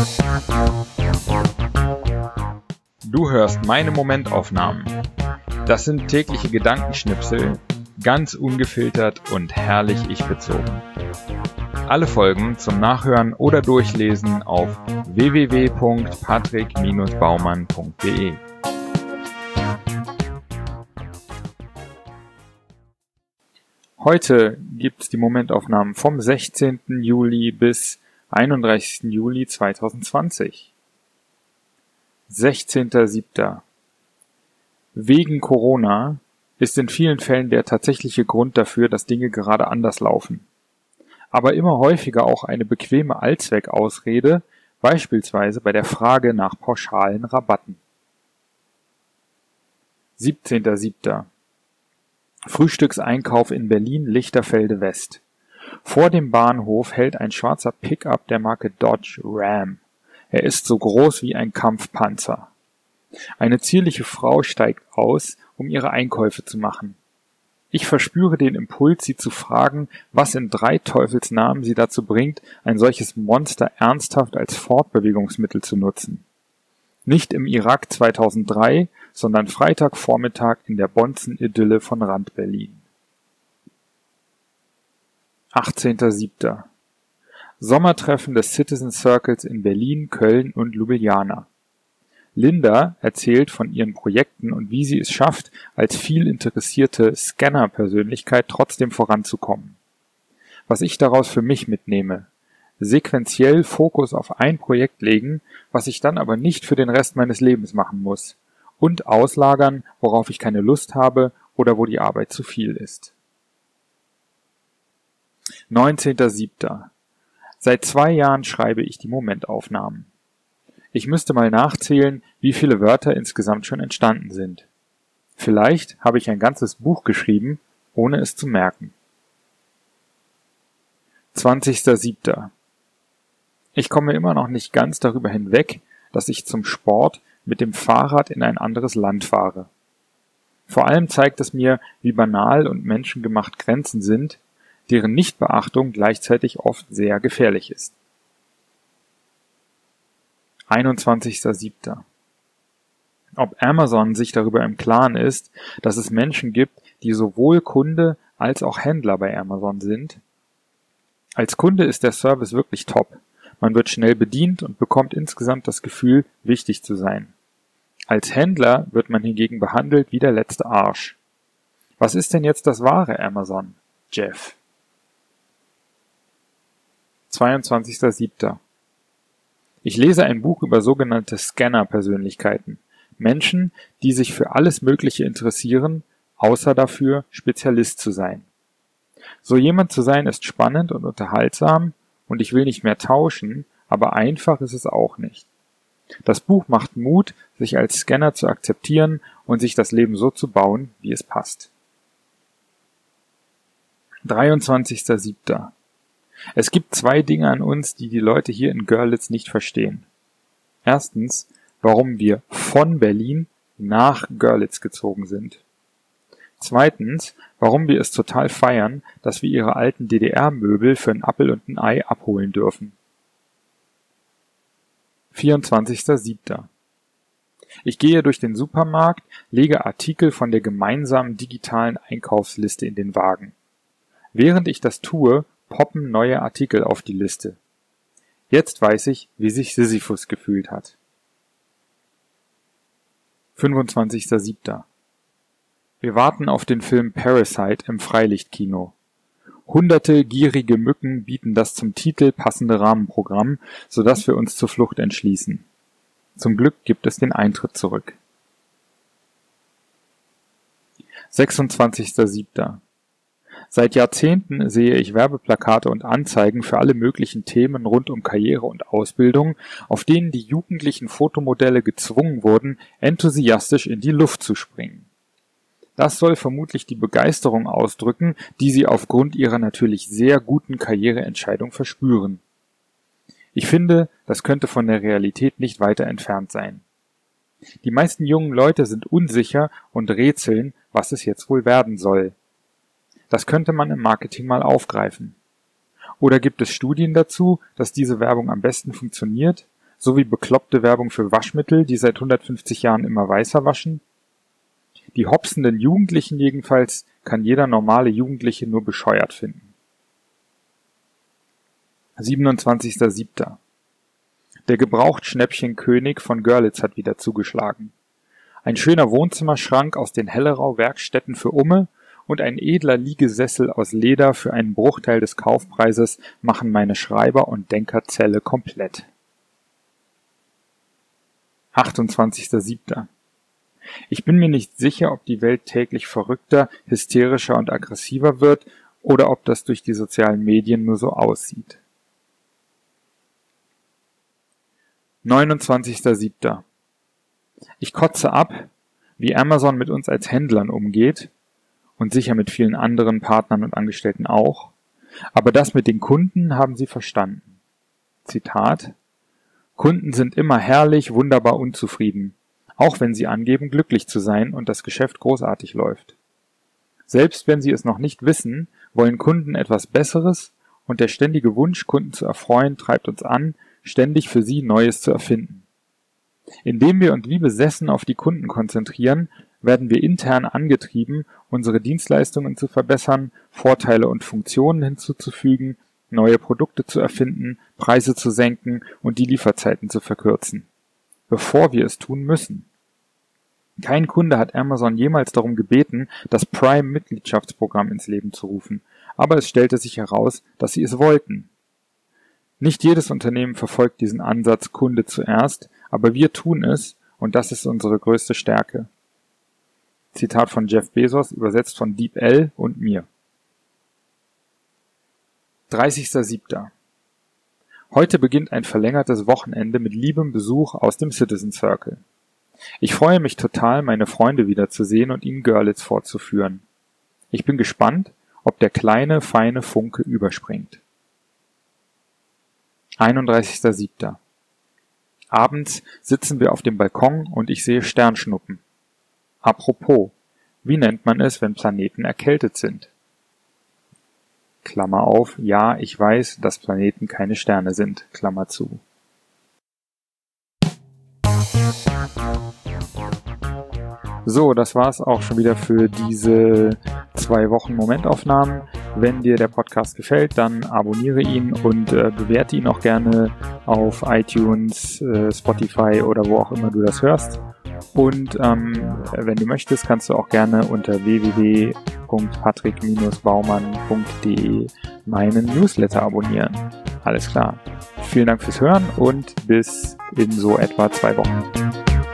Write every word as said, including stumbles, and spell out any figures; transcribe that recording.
Du hörst meine Momentaufnahmen. Das sind tägliche Gedankenschnipsel, ganz ungefiltert und herrlich ich-bezogen. Alle Folgen zum Nachhören oder Durchlesen auf w w w punkt patrick Bindestrich baumann punkt de. Heute gibt's die Momentaufnahmen vom sechzehnten Juli bis einunddreißigsten Juli zweitausendzwanzig. sechzehnter siebter Wegen Corona ist in vielen Fällen der tatsächliche Grund dafür, dass Dinge gerade anders laufen. Aber immer häufiger auch eine bequeme Allzweckausrede, beispielsweise bei der Frage nach pauschalen Rabatten. siebzehnter siebter Frühstückseinkauf in Berlin-Lichterfelde West. Vor dem Bahnhof hält ein schwarzer Pickup der Marke Dodge Ram. Er ist so groß wie ein Kampfpanzer. Eine zierliche Frau steigt aus, um ihre Einkäufe zu machen. Ich verspüre den Impuls, sie zu fragen, was in drei Teufels Namen sie dazu bringt, ein solches Monster ernsthaft als Fortbewegungsmittel zu nutzen. Nicht im Irak zweitausenddrei, sondern Freitagvormittag in der Bonzen-Idylle von Rand-Berlin. achtzehnter siebter Sommertreffen des Citizen Circles in Berlin, Köln und Ljubljana. Linda erzählt von ihren Projekten und wie sie es schafft, als viel interessierte Scanner-Persönlichkeit trotzdem voranzukommen. Was ich daraus für mich mitnehme: sequenziell Fokus auf ein Projekt legen, was ich dann aber nicht für den Rest meines Lebens machen muss, und auslagern, worauf ich keine Lust habe oder wo die Arbeit zu viel ist. neunzehnter siebter Seit zwei Jahren schreibe ich die Momentaufnahmen. Ich müsste mal nachzählen, wie viele Wörter insgesamt schon entstanden sind. Vielleicht habe ich ein ganzes Buch geschrieben, ohne es zu merken. zwanzigster siebter Ich komme immer noch nicht ganz darüber hinweg, dass ich zum Sport mit dem Fahrrad in ein anderes Land fahre. Vor allem zeigt es mir, wie banal und menschengemacht Grenzen sind, deren Nichtbeachtung gleichzeitig oft sehr gefährlich ist. einundzwanzigster siebter Ob Amazon sich darüber im Klaren ist, dass es Menschen gibt, die sowohl Kunde als auch Händler bei Amazon sind? Als Kunde ist der Service wirklich top. Man wird schnell bedient und bekommt insgesamt das Gefühl, wichtig zu sein. Als Händler wird man hingegen behandelt wie der letzte Arsch. Was ist denn jetzt das wahre Amazon, Jeff? zweiundzwanzigster siebter Ich lese ein Buch über sogenannte Scanner-Persönlichkeiten. Menschen, die sich für alles Mögliche interessieren, außer dafür, Spezialist zu sein. So jemand zu sein ist spannend und unterhaltsam, und ich will nicht mehr tauschen, aber einfach ist es auch nicht. Das Buch macht Mut, sich als Scanner zu akzeptieren und sich das Leben so zu bauen, wie es passt. dreiundzwanzigster siebter Es gibt zwei Dinge an uns, die die Leute hier in Görlitz nicht verstehen. Erstens, warum wir von Berlin nach Görlitz gezogen sind. Zweitens, warum wir es total feiern, dass wir ihre alten D D R-Möbel für ein Appel und ein Ei abholen dürfen. vierundzwanzigster siebter Ich gehe durch den Supermarkt, lege Artikel von der gemeinsamen digitalen Einkaufsliste in den Wagen. Während ich das tue, poppen neue Artikel auf die Liste. Jetzt weiß ich, wie sich Sisyphus gefühlt hat. fünfundzwanzigster siebter Wir warten auf den Film Parasite im Freilichtkino. Hunderte gierige Mücken bieten das zum Titel passende Rahmenprogramm, sodass wir uns zur Flucht entschließen. Zum Glück gibt es den Eintritt zurück. sechsundzwanzigster siebter Seit Jahrzehnten sehe ich Werbeplakate und Anzeigen für alle möglichen Themen rund um Karriere und Ausbildung, auf denen die jugendlichen Fotomodelle gezwungen wurden, enthusiastisch in die Luft zu springen. Das soll vermutlich die Begeisterung ausdrücken, die sie aufgrund ihrer natürlich sehr guten Karriereentscheidung verspüren. Ich finde, das könnte von der Realität nicht weiter entfernt sein. Die meisten jungen Leute sind unsicher und rätseln, was es jetzt wohl werden soll. Das könnte man im Marketing mal aufgreifen. Oder gibt es Studien dazu, dass diese Werbung am besten funktioniert? sowie bekloppte Werbung für Waschmittel, die seit hundertfünfzig Jahren immer weißer waschen. Die hopsenden Jugendlichen jedenfalls kann jeder normale Jugendliche nur bescheuert finden. siebenundzwanzigster siebter Der Gebrauchtschnäppchenkönig von Görlitz hat wieder zugeschlagen. Ein schöner Wohnzimmerschrank aus den Hellerau-Werkstätten für Umme und ein edler Liegesessel aus Leder für einen Bruchteil des Kaufpreises machen meine Schreiber- und Denkerzelle komplett. achtundzwanzigster siebter Ich bin mir nicht sicher, ob die Welt täglich verrückter, hysterischer und aggressiver wird oder ob das durch die sozialen Medien nur so aussieht. neunundzwanzigster siebter Ich kotze ab, wie Amazon mit uns als Händlern umgeht und sicher mit vielen anderen Partnern und Angestellten auch, aber das mit den Kunden haben sie verstanden. Zitat: Kunden sind immer herrlich, wunderbar unzufrieden, auch wenn sie angeben, glücklich zu sein und das Geschäft großartig läuft. Selbst wenn sie es noch nicht wissen, wollen Kunden etwas Besseres und der ständige Wunsch, Kunden zu erfreuen, treibt uns an, ständig für sie Neues zu erfinden. Indem wir uns wie besessen auf die Kunden konzentrieren, werden wir intern angetrieben, unsere Dienstleistungen zu verbessern, Vorteile und Funktionen hinzuzufügen, neue Produkte zu erfinden, Preise zu senken und die Lieferzeiten zu verkürzen, bevor wir es tun müssen. Kein Kunde hat Amazon jemals darum gebeten, das Prime-Mitgliedschaftsprogramm ins Leben zu rufen, aber es stellte sich heraus, dass sie es wollten. Nicht jedes Unternehmen verfolgt diesen Ansatz Kunde zuerst, aber wir tun es und das ist unsere größte Stärke. Zitat von Jeff Bezos, übersetzt von DeepL und mir. dreißigster siebter Heute beginnt ein verlängertes Wochenende mit liebem Besuch aus dem Citizen Circle. Ich freue mich total, meine Freunde wiederzusehen und ihnen Görlitz vorzuführen. Ich bin gespannt, ob der kleine, feine Funke überspringt. einunddreißigster siebter Abends sitzen wir auf dem Balkon und ich sehe Sternschnuppen. Apropos, wie nennt man es, wenn Planeten erkältet sind? Klammer auf, ja, ich weiß, dass Planeten keine Sterne sind, Klammer zu. So, das war's auch schon wieder für diese zwei Wochen Momentaufnahmen. Wenn dir der Podcast gefällt, dann abonniere ihn und äh, bewerte ihn auch gerne auf iTunes, äh, Spotify oder wo auch immer du das hörst. Und ähm, wenn du möchtest, kannst du auch gerne unter w w w punkt patrick baumann punkt de meinen Newsletter abonnieren. Alles klar. Vielen Dank fürs Hören und bis in so etwa zwei Wochen.